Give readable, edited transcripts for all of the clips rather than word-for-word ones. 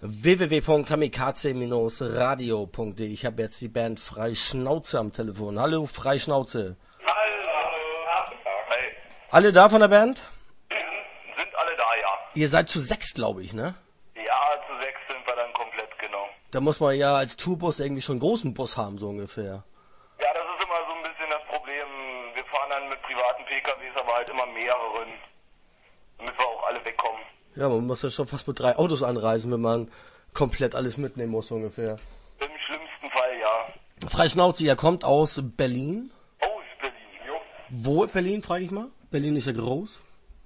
www.kamikaze-radio.de. Ich habe jetzt die Band Freischnauze am Telefon. Hallo Freischnauze. Hallo. Hi. Alle da von der Band? Sind alle da, ja. Ihr seid zu 6, glaube ich, ne? Ja, zu 6 sind wir dann komplett, genau. Da muss man ja als Tourbus irgendwie schon einen großen Bus haben, so ungefähr. Ja, das ist immer so ein bisschen das Problem. Wir fahren dann mit privaten PKWs, aber halt immer mehreren, damit wir auch alle wegkommen. Ja, man muss ja schon fast mit 3 Autos anreisen, wenn man komplett alles mitnehmen muss, so ungefähr. Im schlimmsten Fall, ja. Freischnauze, ihr kommt aus Berlin. Aus Berlin, jo. Wo in Berlin, frage ich mal? Berlin ist ja groß.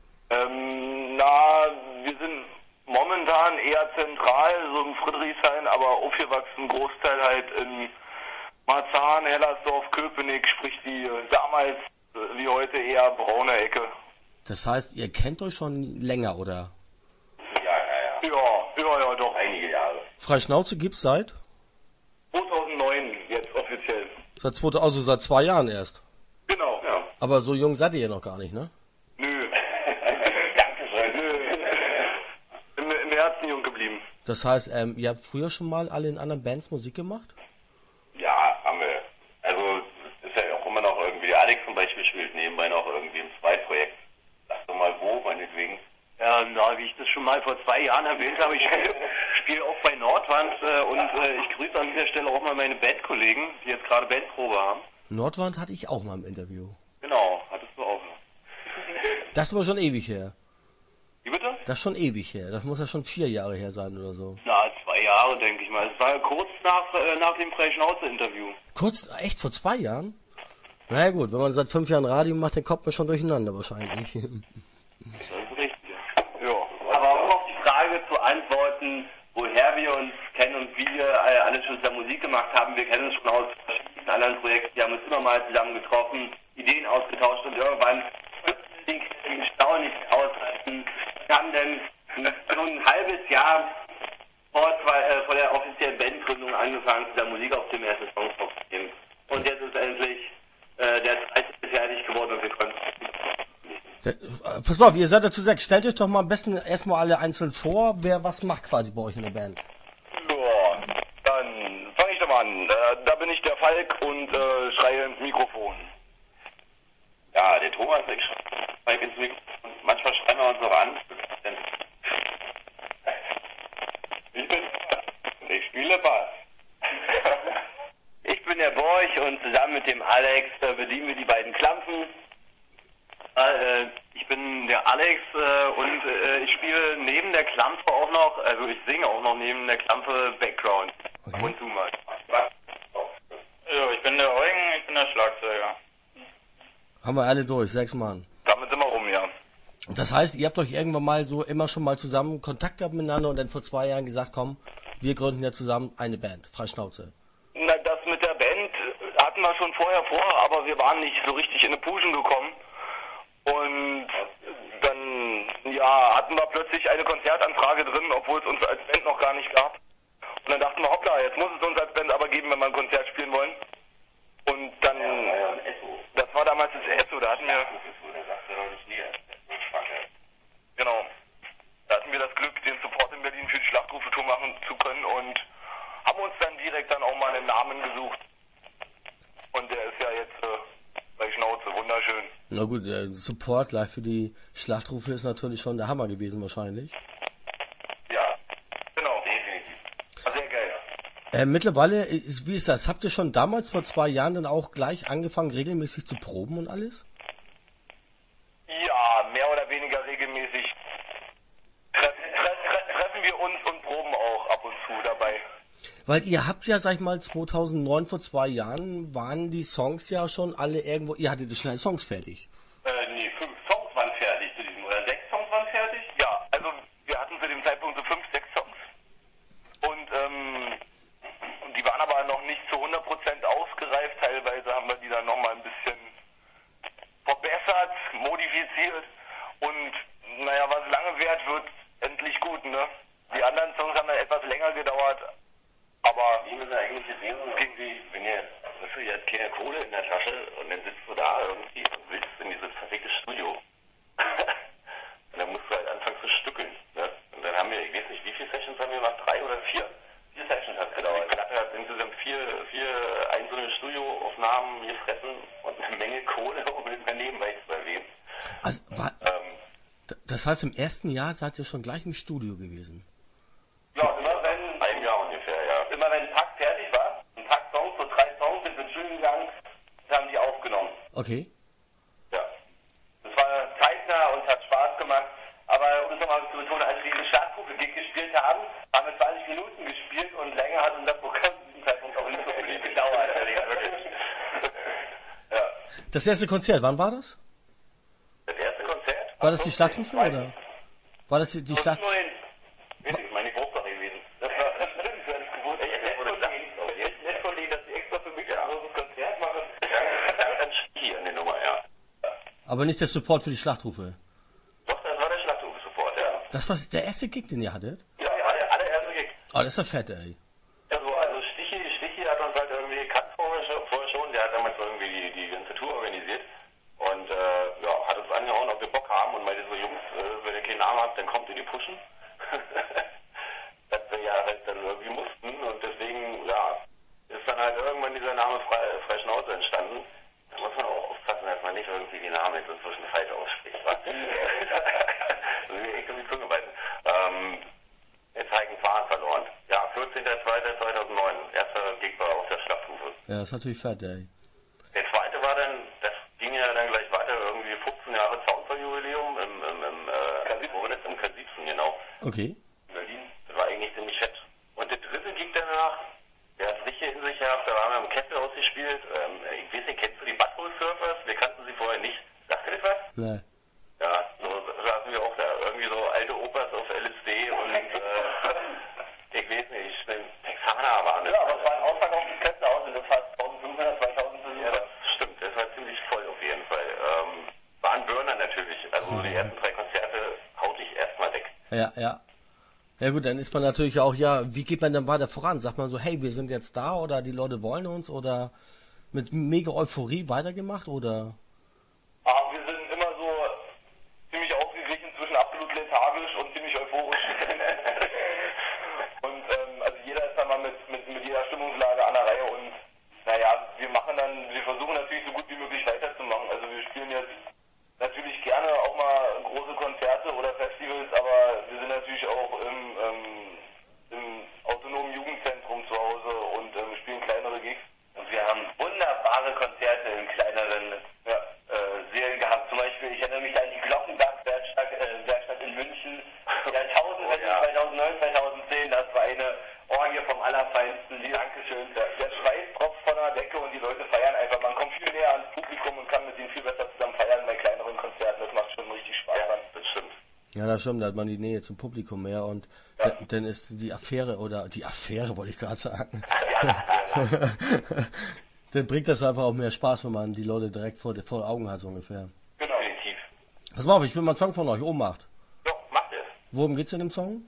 Wir sind momentan eher zentral, so in Friedrichshain, aber aufgewachsen, Großteil halt in Marzahn, Hellersdorf, Köpenick, sprich die damals wie heute eher braune Ecke. Das heißt, ihr kennt euch schon länger, oder? Ja, doch. Einige Jahre. Freischnauze gibt's seit? 2009 jetzt offiziell. Also seit 2 Jahren erst. Genau. Ja. Aber so jung seid ihr ja noch gar nicht, ne? Nö. Dankeschön. Nö. Im Herzen jung geblieben. Das heißt, ihr habt früher schon mal alle in anderen Bands Musik gemacht? Ja, haben wir. Also, es ist ja auch immer noch irgendwie, Alex zum Beispiel spielt nebenbei noch irgendwie im Zweitprojekt. Sag doch mal wo, meinetwegen. Ja, wie ich das schon mal vor 2 Jahren erwähnt habe, ich spiele auch bei Nordwand und ich grüße an dieser Stelle auch mal meine Bandkollegen, die jetzt gerade Bandprobe haben. Nordwand hatte ich auch mal im Interview. Genau, hattest du auch. Das ist aber schon ewig her. Wie bitte? Das ist schon ewig her. Das muss ja schon 4 Jahre her sein oder so. Na, 2 Jahre, denke ich mal. Es war kurz nach dem Freischnauze-Interview. Kurz, echt, vor 2 Jahren? Na ja gut, wenn man seit 5 Jahren Radio macht, dann kommt man schon durcheinander wahrscheinlich. Das ist richtig. Ja. Aber um auf die Frage zu antworten, woher wir uns kennen und wie wir alle schon zusammen Musik gemacht haben, wir kennen uns schon aus verschiedenen anderen Projekten. Wir haben uns immer mal zusammen getroffen, Ideen ausgetauscht und irgendwann die erstaunlich aushalten. Wir haben dann so ein halbes Jahr vor der offiziellen Bandgründung angefangen, zusammen Musik auf dem ersten Song aufzunehmen. Und jetzt ist endlich der zweite fertig geworden und wir konnten. Pass mal auf, ihr seid ja zu 6. Stellt euch doch mal am besten erstmal alle einzeln vor, wer was macht quasi bei euch in der Band. Ja, dann fange ich doch mal an. Da bin ich der Falk und schreie ins Mikrofon. Ja, der Thomas, ich schreibe ins Mikrofon. Manchmal schreiben wir uns noch an. Ich spiele Bass. Ich bin der Borch und zusammen mit dem Alex bedienen wir die beiden Klampen. Ich bin der Alex und ich spiele neben der Klampe auch noch, also ich singe auch noch neben der Klampe Background. Okay. Ab und zu mal. Ja, ich bin der Eugen, ich bin der Schlagzeuger. Haben wir alle durch, 6 Mann. Damit sind wir rum, ja. Das heißt, ihr habt euch irgendwann mal so immer schon mal zusammen Kontakt gehabt miteinander und dann vor 2 Jahren gesagt, komm, wir gründen ja zusammen eine Band, Freischnauze. Na, das mit der Band hatten wir schon vorher vor, aber wir waren nicht so richtig in eine Puschen gekommen. Und dann, ja, hatten wir plötzlich eine Konzertanfrage drin, obwohl es uns als Band noch gar nicht gab. Und dann dachten wir, hoppla, jetzt muss es uns als Band aber geben, wenn wir ein Konzert spielen wollen. Und dann, das war damals das Esso, da hatten wir, genau, da hatten wir das Glück, den Support in Berlin für die Schlachtrufe-Tour machen zu können und haben uns dann direkt dann auch mal einen Namen gesucht. Und der ist ja jetzt bei Schnauze, wunderschön. Na gut, der Support live für die Schlachtrufe ist natürlich schon der Hammer gewesen wahrscheinlich. Ja, genau. War sehr geil. Mittlerweile, wie ist das? Habt ihr schon damals vor 2 Jahren dann auch gleich angefangen, regelmäßig zu proben und alles? Ja, mehr oder weniger regelmäßig treffen wir uns und proben auch ab und zu dabei. Weil ihr habt ja, sag ich mal, 2009, vor 2 Jahren, waren die Songs ja schon alle irgendwo, ihr hattet schnell Songs fertig. Nee, 5 Songs waren fertig zu diesem, oder 6 Songs waren fertig? Ja, also wir hatten zu dem Zeitpunkt so 5, 6 Songs. Und die waren aber noch nicht zu 100% ausgereift. Teilweise haben wir die dann nochmal ein bisschen verbessert, modifiziert. Und naja, was lange währt, wird endlich gut, ne? Die anderen Songs haben dann etwas länger gedauert. Aber Wie ist eigentlich gesehen, irgendwie, wenn ihr, weißt du, ihr habt keine Kohle in der Tasche und dann sitzt du da irgendwie und willst in dieses verfickte Studio. Und dann musst du halt anfangen zu stückeln. Ne? Und dann haben wir, ich weiß nicht, wie viele Sessions haben wir gemacht? 3 oder Vier Sessions hat es gedauert. Die Platte hat insgesamt vier einzelne Studioaufnahmen gefressen und eine Menge Kohle, um es mal nebenbei zu erwähnen. Also, das heißt, im ersten Jahr seid ihr schon gleich im Studio gewesen? Ja, immer wenn... Ein Jahr ungefähr, ja. Immer wenn ein Tag fertig war, ein Tag Songs, so 3 Songs, sind ins Studio gegangen, das haben die aufgenommen. Okay. Ja. Das war zeitnah und hat Spaß gemacht. Aber um es nochmal zu betonen, als wir diesen Schlagrufe-Gig gespielt haben, haben wir 20 Minuten gespielt und länger hat unser Programm zu diesem Zeitpunkt auch nicht so viel gedauert. Ja. Das erste Konzert, wann war das? Das erste Konzert? War das die Schlachtrufe oder? War das die Schlacht? Ich meine, die Geburtstag gewesen. Das war stimmt, für das Geburtstag. Nett von denen, dass sie extra für mich ein großes Konzert machen. Ja, ganz hier in der Nummer, ja. Aber nicht der Support für die Schlachtrufe. Doch, das war der Schlachtrufe-Support, ja. Das war der erste Gig, den ihr hattet? Ja, der allererste Gig. Oh, das ist ja fett, ey. Also Stichi hat uns halt irgendwie gekannt vorher schon. Der hat damals irgendwie die ganze Tour organisiert. Und hat uns angehauen, ob wir Bock haben und meinte so, Jungs, wenn ihr keinen Namen habt, dann kommt ihr die pushen. Dass wir ja halt dann irgendwie mussten und deswegen, ist dann halt irgendwann dieser Name frei Schnauze entstanden. Da muss man auch aufpassen, dass man nicht irgendwie die Namen jetzt inzwischen falsch ausspricht. Also wir echt um die Zunge beißen. Jetzt Heiken Fahren verloren. Ja, 14.02.2009. Erster Gig war auf der Schlachtrufe. Ja, das ist natürlich fett, ey. Der zweite war dann, das ging ja dann gleich weiter, irgendwie 15 Jahre Soundfall-Jubiläum im K17, genau. Okay. In Berlin. Das war eigentlich ziemlich fett. Und der dritte Gig danach, der hat richtig in sich gehabt, da haben wir im Kesselhaus gespielt. Ich weiß nicht, kennst du die Butthole Surfers? Wir kannten sie vorher nicht. Sagt ihr das was? Nein. Ja, so saßen wir auch da. Irgendwie so alte Opas auf LSD und ich weiß nicht, Texaner waren das. Ja, aber es war ein ausverkauftes Kesselhaus und das fast 1500, 2000 Besucher. Ja, das stimmt. Das war ziemlich voll auf jeden Fall. War ein Burner natürlich. Also die ersten 3 Konzerte haut ich erstmal weg. Ja, ja. Ja gut, dann ist man natürlich auch, wie geht man dann weiter voran? Sagt man so, hey, wir sind jetzt da oder die Leute wollen uns oder mit mega Euphorie weitergemacht oder? Wir sind immer so ziemlich ausgeglichen zwischen absolut lethargisch und ziemlich euphorisch. Und also jeder ist dann mal mit jeder Stimmungslage an der Reihe und wir versuchen natürlich so gut wie möglich weiterzumachen. Also wir spielen jetzt natürlich gerne auch mal große Konzerte oder Festivals, aber wir sind natürlich auch im autonomen Jugendzentrum zu Hause und spielen kleinere Gigs. Und wir haben wunderbare Konzerte in kleineren Sälen gehabt. Zum Beispiel, ich erinnere mich an die Glockenberg-Werkstatt in München. Der 2009, 2010, das war eine Orgie vom Allerfeinsten. Dankeschön. Der Schweiß tropft von der Decke und die Leute feiern einfach. Man kommt viel näher ans Publikum und kann mit ihnen viel besser zusammen feiern bei kleineren Konzerten. Das macht schon richtig Spaß. Ja, das stimmt. Ja, das stimmt, da hat man die Nähe zum Publikum mehr und dann ist die Affäre wollte ich gerade sagen. Dann bringt das einfach auch mehr Spaß, wenn man die Leute direkt vor Augen hat, so ungefähr. Genau. Definitiv. Pass mal auf, ich will mal einen Song von euch, Ohnmacht. Ja, macht es. Worum geht's in dem Song?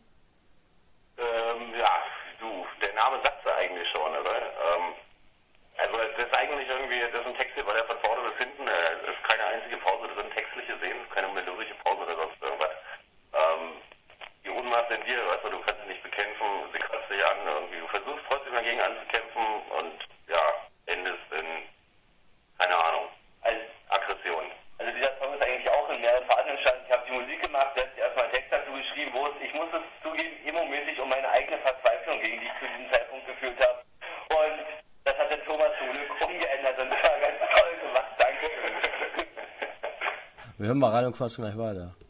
Der Name sagt es eigentlich schon, oder? Also das ist eigentlich irgendwie, das ist ein Text, weil er von vorne bis hinten, ist keine einzige Pause drin, textlich gesehen, keine melodische Pause oder sonst irgendwas. Die Ohnmacht in dir, weißt du kannst dich nicht bekämpfen, sie kratzt dich an, irgendwie, du versuchst trotzdem dagegen anzukämpfen und endest in, keine Ahnung, Aggression. Also dieser Song ist eigentlich auch in mehreren Phasen entstanden. Ich habe die Musik gemacht, der hat erstmal einen Text dazu geschrieben, wo es, ich muss es zugeben, emomäßig um meine eigene Verzweiflung ging, die ich zu diesem Zeitpunkt gefühlt habe. Und das hat der Thomas zum Glück umgeändert und das war ganz toll gemacht. Danke. Wir hören mal rein und quatschen gleich weiter.